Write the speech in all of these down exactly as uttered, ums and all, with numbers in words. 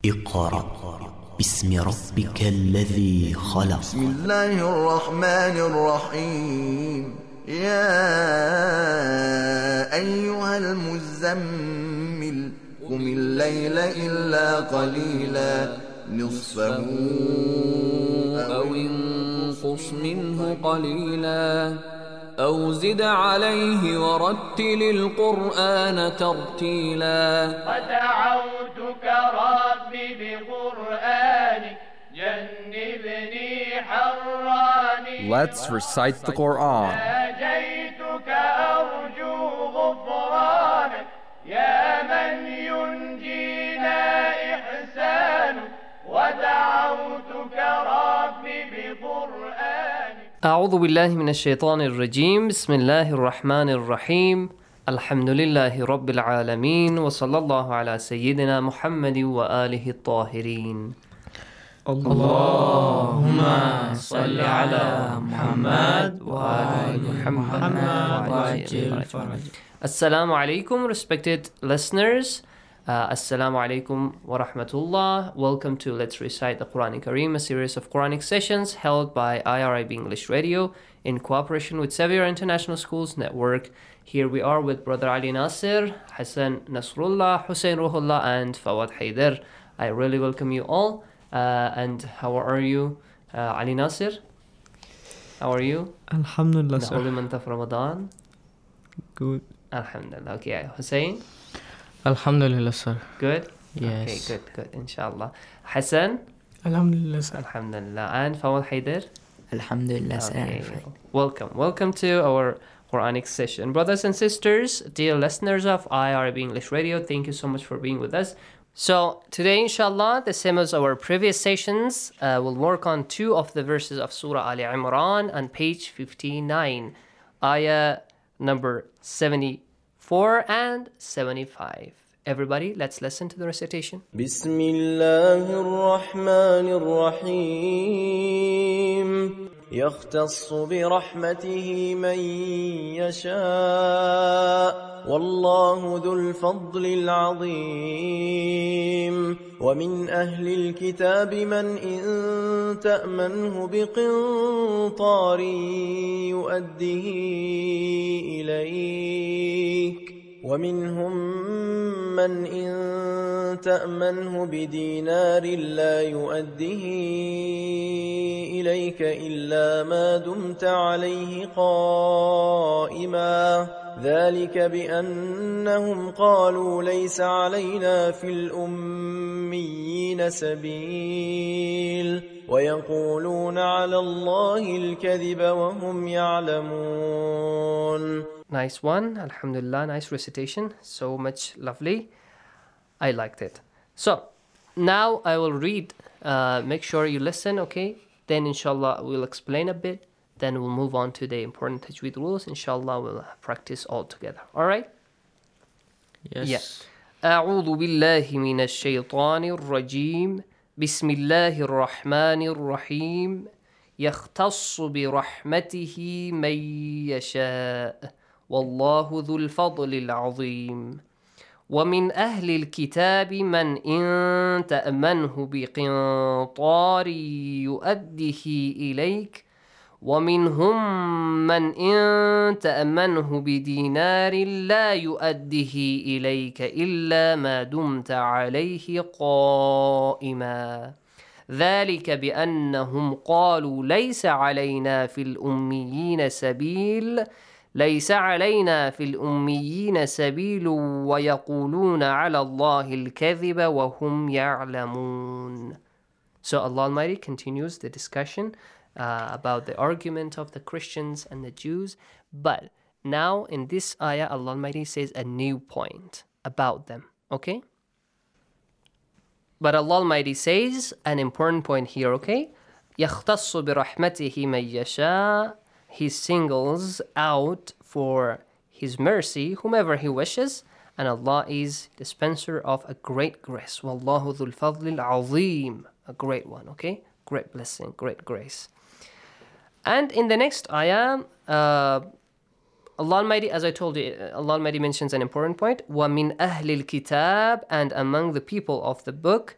اقرأ باسم ربك الذي خلق. بسم الله الرحمن الرحيم. يا أيها المزمل قم الليل إلا قليلا نصفه أو انقص منه قليلا أو زد عليه ورتل القرآن ترتيلا. ودعوتك ربي بقرآنك جنبني حراني. Let's recite the Quran. ناجيتك أرجو غفرانك يا من ينجينا إحسانك. ودعوتك ربي بقرآنك. أعوذ بالله من الشيطان الرجيم. بسم الله الرحمن الرحيم. الحمد لله رب العالمين وصلى الله على سيدنا محمد وآله الطاهرين. اللهم صل على محمد وآل محمد وعجل فرجه. Assalamu alaikum, respected listeners. Uh, Assalamu alaikum wa rahmatullah. Welcome to Let's Recite the Quran Kareem, a series of Quranic sessions held by I R I B English Radio in cooperation with Xavier International Schools Network. Here we are with Brother Ali Nasir, Hassan Nasrullah, Hussein Ruhullah, and Fawad Haider. I really welcome you all. Uh, and how are you, uh, Ali Nasir? How are you? Alhamdulillah, The sir. holy month of Ramadan. Good. Alhamdulillah. Okay, Hussein? Alhamdulillah, sir. Good? Yes. Okay, good, good, inshallah. Hassan? Alhamdulillah, sir. Alhamdulillah. And Fawad Haider? Alhamdulillah, sir. Okay. Welcome. Welcome to our Quranic session. Brothers and sisters, dear listeners of I R B English Radio, thank you so much for being with us. So today, inshallah, the same as our previous sessions, uh, we'll work on two of the verses of Surah Ali Imran on page fifty-nine, ayah number seventy-four and seventy-five. Everybody, let's listen to the recitation. بسم الله الرحمن الرحيم. يختص برحمته من يشاء والله ذو الفضل العظيم. ومن أهل الكتاب من إن تأمنه بقنطار يؤده إليك ومنهم من إن تأمنه بدينار لا يؤده إليك إلا ما دمت عليه قائما. ذلك بأنهم قالوا ليس علينا في الأميين سبيل ويقولون على الله الكذب وهم يعلمون. Nice one. Alhamdulillah. Nice recitation. So much lovely. I liked it. So, now I will read. Uh, make sure you listen, okay? Then, inshallah, we'll explain a bit. Then we'll move on to the important tajweed rules. Inshallah, we'll practice all together. All right? Yes. Yeah. أعوذ بالله من الشيطان الرجيم. بسم الله الرحمن الرحيم. يختص برحمته من يشاء والله ذو الفضل العظيم. ومن أهل الكتاب من إن تأمنه بقنطار يؤده إليك ومنهم من إن تأمنه بدينار لا يؤده إليك إلا ما دمت عليه قائما. ذلك بأنهم قالوا ليس علينا في الأميين سبيل ليس علينا في الأميين سبيل ويقولون على الله الكذب وهم يعلمون. So Allah Almighty continues the discussion uh, about the argument of the Christians and the Jews. But now in this ayah, Allah Almighty says a new point about them. Okay? But Allah Almighty says an important point here, okay? يَخْتَصُّ بِرَحْمَتِهِ مَنْ يَشَاء. He singles out for His mercy whomever He wishes, and Allah is dispenser of a great grace. وَاللَّهُ ذُو الْفَضْلِ الْعَظِيمِ. A great one, okay? Great blessing, great grace. And in the next ayah, uh, Allah Almighty, as I told you, Allah Almighty mentions an important point. وَمِنْ أَهْلِ الْكِتَابِ. And among the people of the book,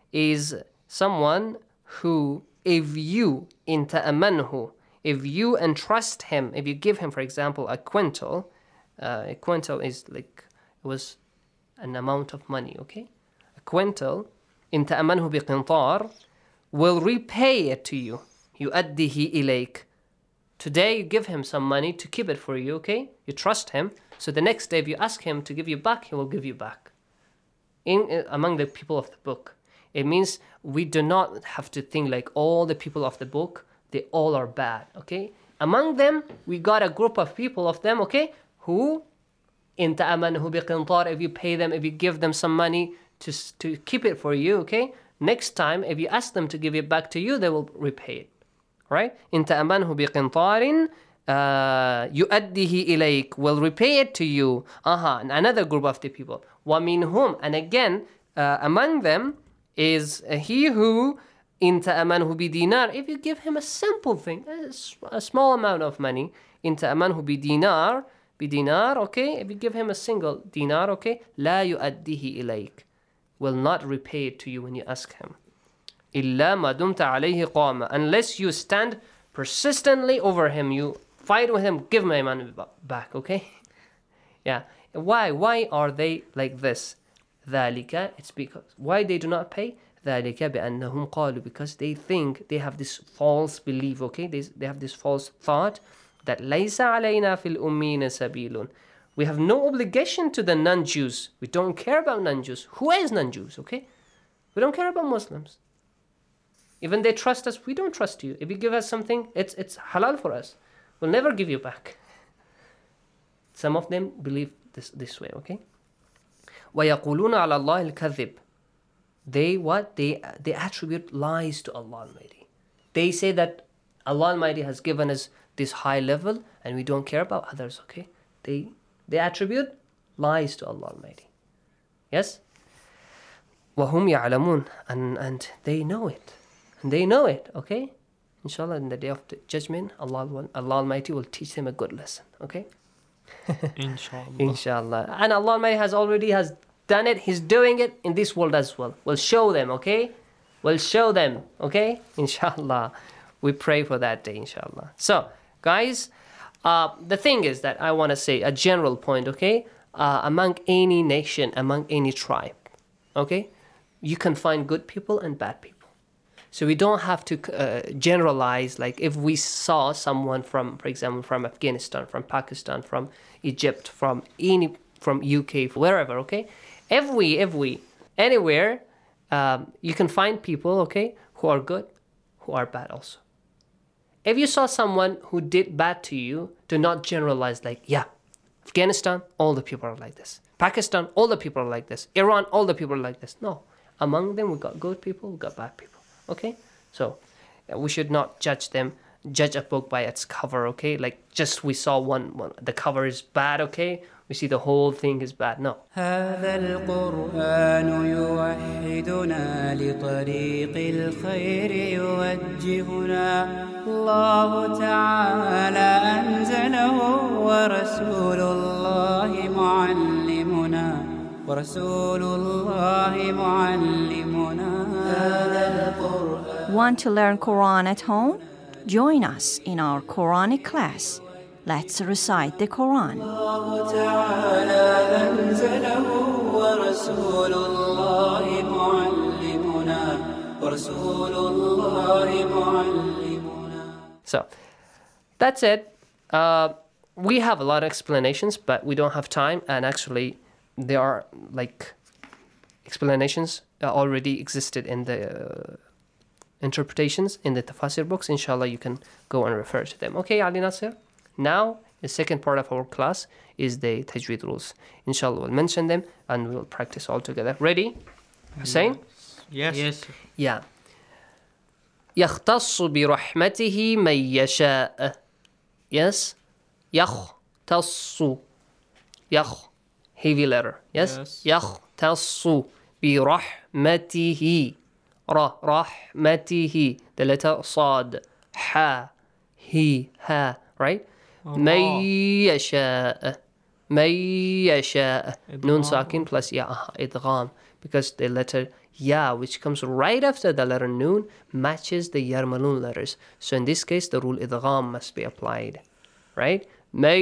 is someone who, if you in ta'amanhu, if you entrust him, if you give him, for example, a quintal, uh, a quintal is like, it was an amount of money, okay? A quintal, in ta'amanhu biqintar, will repay it to you. يُؤَدِّهِ إِلَيْكَ. Today you give him some money to keep it for you, okay? You trust him. So the next day if you ask him to give you back, he will give you back. In uh, among the people of the book. It means we do not have to think like all the people of the book, they all are bad, okay? Among them, we got a group of people of them, okay? Who, in ta'amanhu biqintar, if you pay them, if you give them some money to, to keep it for you, okay? Next time, if you ask them to give it back to you, they will repay it. Right? In ta'amanhu biqintarin yu'addihi ilayk, will repay it to you. Aha, and another group of the people. Wa minhum, and again, uh, among them is uh, he who in ta'amanhu bidinar, if you give him a simple thing, a, a small amount of money, in ta'amanhu bidinar, bidinar, okay, if you give him a single dinar, okay, la yu'addihi ilayk, will not repay it to you when you ask him. إِلَّا مَا دُمْتَ عَلَيْهِ قَامًا, unless you stand persistently over him, you fight with him, give my money back, okay? Yeah. Why? Why are they like this? ذَلِكَ, it's because, why they do not pay? ذَلِكَ بِأَنَّهُمْ قَالُوا, because they think, they have this false belief, okay? They, they have this false thought that لَيْسَ عَلَيْنَا فِي الْأُمِّينَ سَبِيلٌ. We have no obligation to the non-Jews. We don't care about non-Jews. Who is non-Jews, okay? We don't care about Muslims. Even they trust us, we don't trust you. If you give us something, it's it's halal for us. We'll never give you back. Some of them believe this this way, okay? وَيَقُولُونَ عَلَى اللَّهِ الْكَذِبِ. They what? They they attribute lies to Allah Almighty. They say that Allah Almighty has given us this high level and we don't care about others, okay? They they attribute lies to Allah Almighty. Yes? وَهُمْ يَعْلَمُونَ, and and they know it. And they know it, okay? Inshallah, in the day of the judgment, Allah, will, Allah Almighty will teach them a good lesson, okay? Inshallah. Inshallah. And Allah Almighty has already has done it. He's doing it in this world as well. We'll show them, okay? We'll show them, okay? Inshallah. We pray for that day, inshallah. So, guys, uh, the thing is that I want to say a general point, okay? Uh, among any nation, among any tribe, okay? You can find good people and bad people. So we don't have to uh, generalize, like if we saw someone from, for example, from Afghanistan, from Pakistan, from Egypt, from any, from U K, wherever, okay? Every, every, anywhere, um, you can find people, okay, who are good, who are bad also. If you saw someone who did bad to you, do not generalize like, yeah, Afghanistan, all the people are like this. Pakistan, all the people are like this. Iran, all the people are like this. No. Among them, we got good people, we got bad people. Okay, so uh, we should not judge them, judge a book by its cover, okay? Like just we saw one, one, the cover is bad, okay? We see the whole thing is bad. No. هذا القرآن يوحدنا لطريق الخير يوجهنا الله تعالى أنزله ورسول الله معلمنا ورسول الله معلمنا هذا القرآن. Want to learn Quran at home? Join us in our Quranic class. Let's recite the Quran. الله تعالى أنزله ورسول الله معلمنا ورسول الله معلمنا. So, that's it. Uh, we have a lot of explanations, but we don't have time, and actually there are like explanations uh, already existed in the uh, interpretations in the tafsir books. Inshallah, you can go and refer to them. Okay, Ali Nasir? Now, the second part of our class is the tajweed rules. Inshallah, we'll mention them and we'll practice all together. Ready? Hussein? Yes. Yes. Yeah. يختص برحمته من يشاء. Yes? يختص. يخ. Heavy letter. Yes? يختص برحمته. را. رحمته. The letter صاد. ح. He. Ha. Right? من يشاء. من يشاء. Nun sakin plus ya. Idgham. Because the letter Ya, which comes right after the letter Noon, matches the Yarmalun letters. So in this case, the rule idgham must be applied. Right? مَن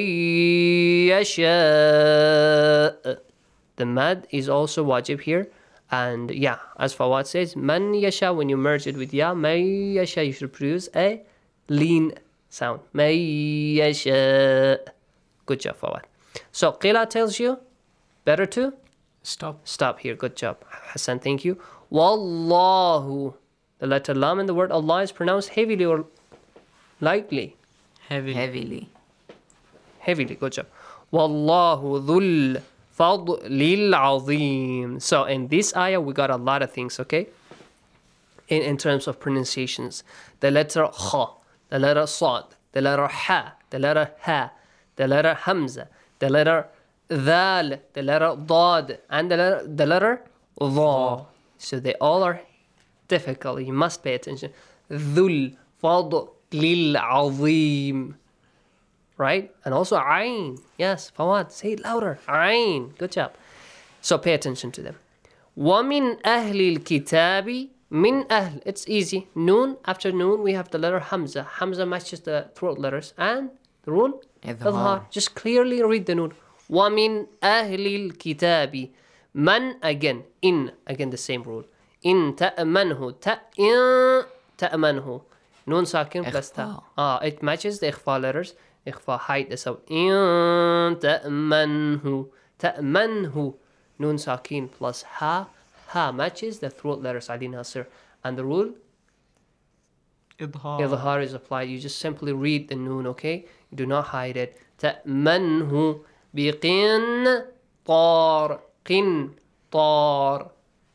يَشَاء. The mad is also wajib here. And yeah, as Fawad says, man yasha, when you merge it with ya, man yasha, you should produce a lean sound. Man yasha. Good job, Fawad. So Qila tells you better to Stop. stop here. Good job, Hassan. Thank you. Wallahu. The letter lam in the word Allah is pronounced heavily or lightly? Heavily. Heavily. Heavily. Good job. Wallahu dhul fadlil azim. So in this ayah, we got a lot of things, okay? In, in terms of pronunciations. The letter kha, the letter sad, the letter ha, the letter ha, the letter hamza, the letter dhal, the letter dad, and the letter, the letter dha. So they all are difficult. You must pay attention. Dhul fadlil azim. Right? And also ayn. Yes, Fawad, say it louder. Ayn. Good job. So pay attention to them. وَمِنْ أَهْلِ الْكِتَابِ Min ahl. It's easy. Noon. After noon, we have the letter Hamza. Hamza matches the throat letters. And the rule? Idhar. Just clearly read the noon. وَمِنْ أَهْلِ الْكِتَابِ Man again. In. Again the same rule. In تَأْمَنْهُ تَأْإِن تَأْمَنْهُ Noon sakin plus ta. Ah, it matches the ikhfa letters. Ikhfa hide the sound. In تَأْمَنْهُ تَأْمَنْهُ Noon sakin plus ha. Ha matches the throat letters, Ali Nasir. And the rule? Idhar. Idhar is applied. You just simply read the noon, okay? Do not hide it. تَأْمَنْهُ بِقِنْطَارٍ قِنْطَارٍ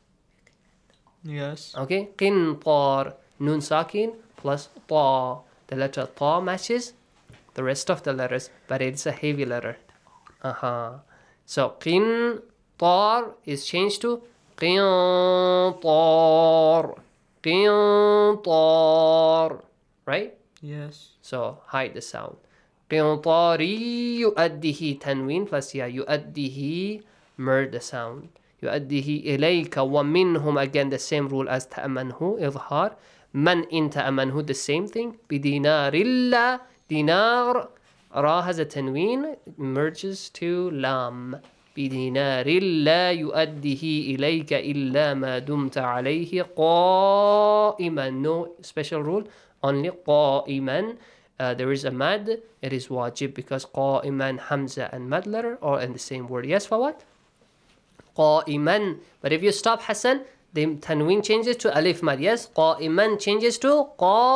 Yes. Okay? قِنْطَارٍ Noon sakin plus ta. The letter ta matches the rest of the letters, but it's a heavy letter. Uh-huh. So قِنْطَار is changed to قنطار قنطار Right? Yes. So hide the sound. قنطاري يؤديه تنوين plus يا يؤديه merge the sound. يؤديه إليك ومنهم again the same rule as تأمنه إظهار. من إن تأمنه the same thing. بدينار الله دينار را has a تنوين merges to لام. بدينار لا يؤديه إليك إلا ما دمت عليه قائما. No special rule, only قائما. Uh, there is a mad, it is wajib because قائما, Hamza and mad letter are in the same word. Yes, for what? قائما. But if you stop Hassan, the tanween changes to alif mad. Yes, قائما changes to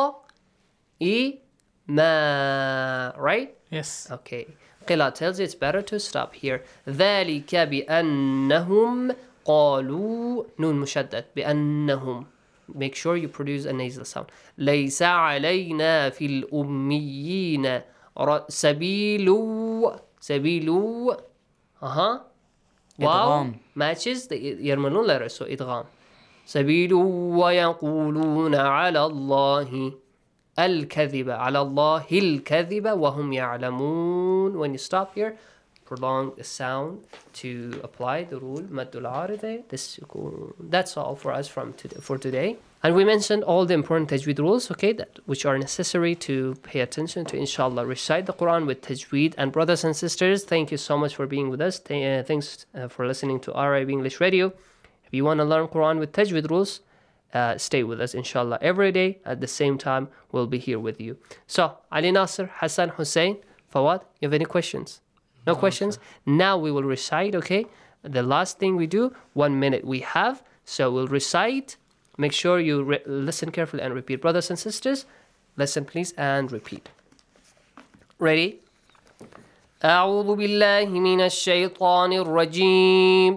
قائما. Right? Yes. Okay. Qila tells you it's better to stop here. ذلك بأنهم قالوا نون مشدد بأنهم. Make sure you produce a nasal sound. ليس علينا في الأميين سبيل سبيل uh-huh. Wow matches the Yarmalun letter, so idgham. سبيل ويقولون على الله الكذب على الله الكذب وهم يعلمون. When you stop here, prolong the sound to apply the rule maddul aride. That's all for us from today, for today. And we mentioned all the important tajweed rules, okay, that which are necessary to pay attention to, inshallah, recite the Quran with tajweed. And brothers and sisters, thank you so much for being with us. Th- uh, thanks uh, for listening to R I B English Radio. If you want to learn Quran with tajweed rules, Uh, stay with us, inshallah, every day at the same time. We'll be here with you. So, Ali Nasir, Hassan, Hussein, Fawad, you have any questions? No, no questions? Sir. Now we will recite, okay? The last thing we do, one minute we have. So we'll recite. Make sure you re- listen carefully and repeat. Brothers and sisters, listen please and repeat. Ready? أعوذ بالله من الشيطان الرجيم.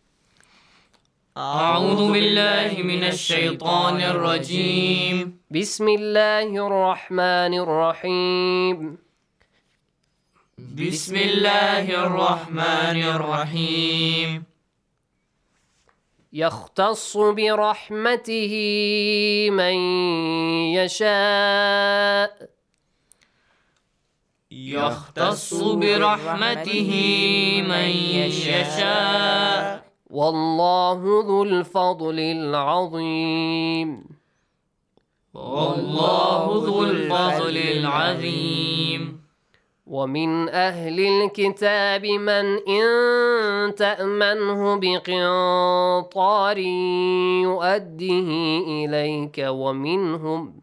أعوذ بالله من الشيطان الرجيم. بسم الله الرحمن الرحيم. بسم الله الرحمن الرحيم. يختص برحمته من يشاء. يختص برحمته من يشاء. والله ذو الفضل العظيم. والله ذو الفضل العظيم. ومن أهل الكتاب من إن تأمنه بقنطار يؤديه إليك ومنهم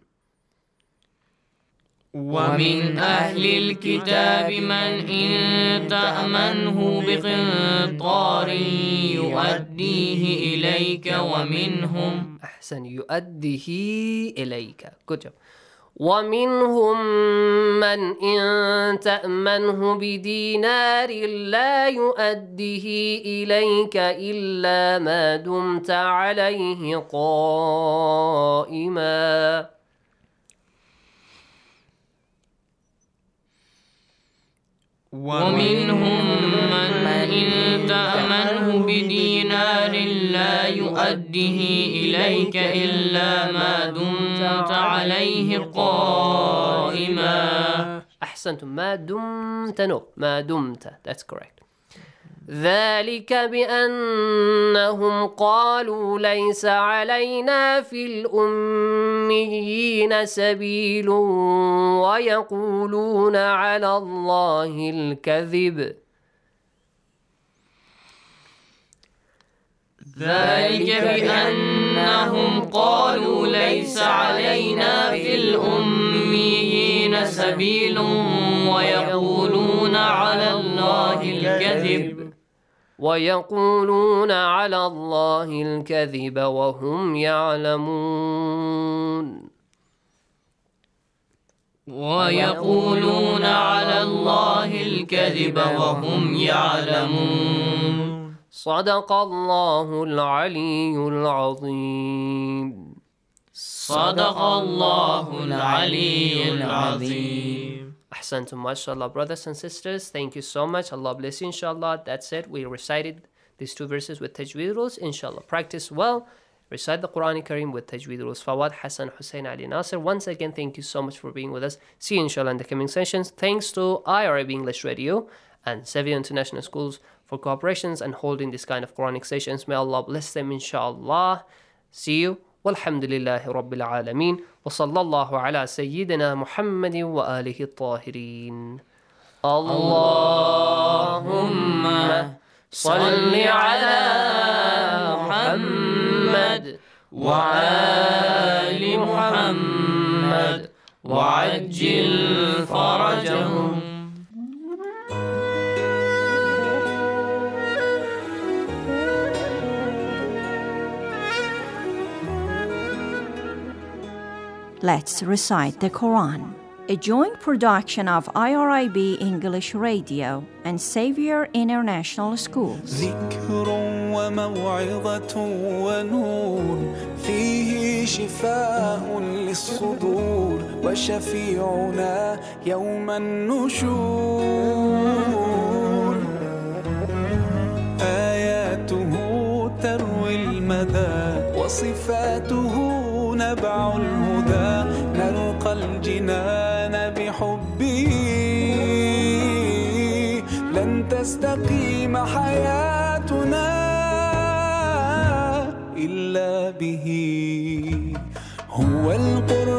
ومن أهل الكتاب من إن تأمنه بقنطار يؤديه إليك ومنهم أحسن يؤديه إليك good job. ومنهم من إن تأمنه بدينار لا يؤديه إليك إلا ما دمت عليه قائما. ومنهم من إن تأمنه بدينار لا يؤديه إليك إلا ما دمت عليه قائما. أحسنتم. ما دمت no ما دمت that's correct. ذلك بأنهم قالوا ليس علينا في الأميين سبيل ويقولون على الله الكذب. ذلك بأنهم قالوا ليس علينا في الأميين سبيل ويقولون على الله الكذب ويقولون على الله الكذب وهم يعلمون. ويقولون على الله الكذب وهم يعلمون. صدق الله العلي العظيم. صدق الله العلي العظيم. Ahsantum, mashallah, brothers and sisters. Thank you so much. Allah bless you, inshallah. That's it. We recited these two verses with tajweed rules, inshallah. Practice well. Recite the Quran Kareem with tajweed rules. Fawad, Hassan, Hussein, Ali, Nasir. Once again, thank you so much for being with us. See you, inshallah, in the coming sessions. Thanks to I R A B English Radio and Sevier International Schools for cooperations and holding this kind of Quranic sessions. May Allah bless them, inshallah. See you. والحمد لله رب العالمين وصلى الله على سيدنا محمد وآله الطاهرين. اللهم صل على محمد وآل محمد وعجل فرجهم. Let's recite the Quran, a joint production of I R I B English Radio and Xavier International Schools. ذكر وموعظة ونور فيه شفاء للصدور وشفيعنا يوم النشور آياته تروي المدى وصفاته نبع الهدى نلقى الجنان بحبه لن تستقيم حياتنا إلا به هو القرآن